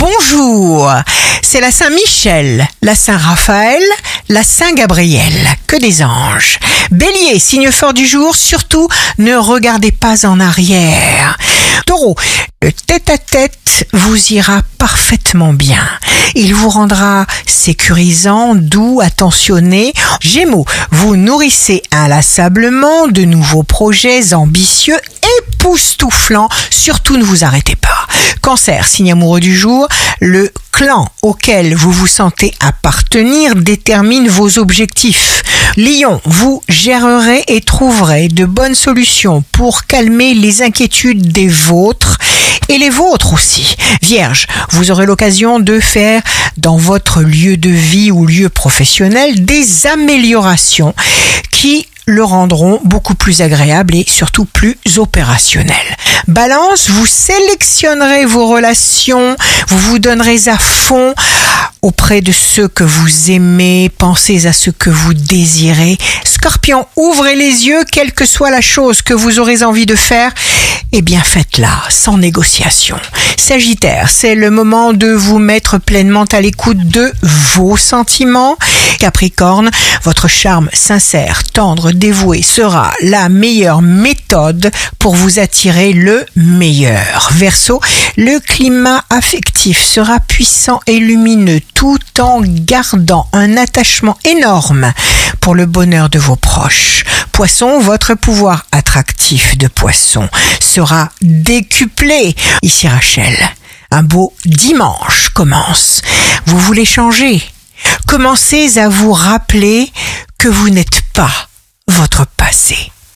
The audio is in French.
Bonjour, c'est la Saint-Michel, la Saint-Raphaël, la Saint-Gabriel, que des anges. Bélier, signe fort du jour, surtout ne regardez pas en arrière. Taureau, le tête-à-tête vous ira parfaitement bien. Il vous rendra sécurisant, doux, attentionné. Gémeaux, vous nourrissez inlassablement de nouveaux projets ambitieux, époustouflants. Surtout ne vous arrêtez pas. Cancer, signe amoureux du jour, le clan auquel vous vous sentez appartenir détermine vos objectifs. Lion, vous gérerez et trouverez de bonnes solutions pour calmer les inquiétudes des vôtres et les vôtres aussi. Vierge, vous aurez l'occasion de faire dans votre lieu de vie ou lieu professionnel des améliorations qui le rendront beaucoup plus agréable et surtout plus opérationnel. Balance, vous sélectionnerez vos relations, vous vous donnerez à fond auprès de ceux que vous aimez, pensez à ce que vous désirez. Scorpion, ouvrez les yeux, quelle que soit la chose que vous aurez envie de faire, eh bien faites-la, sans négociation. Sagittaire, c'est le moment de vous mettre pleinement à l'écoute de vos sentiments. Capricorne, votre charme sincère, tendre, dévoué sera la meilleure méthode pour vous attirer le meilleur. Verseau, le climat affectif sera puissant et lumineux tout en gardant un attachement énorme pour le bonheur de vos proches. Poisson, votre pouvoir attractif de poisson sera décuplé. Ici Rachel, un beau dimanche commence. Vous voulez changer? Commencez à vous rappeler que vous n'êtes pas votre passé.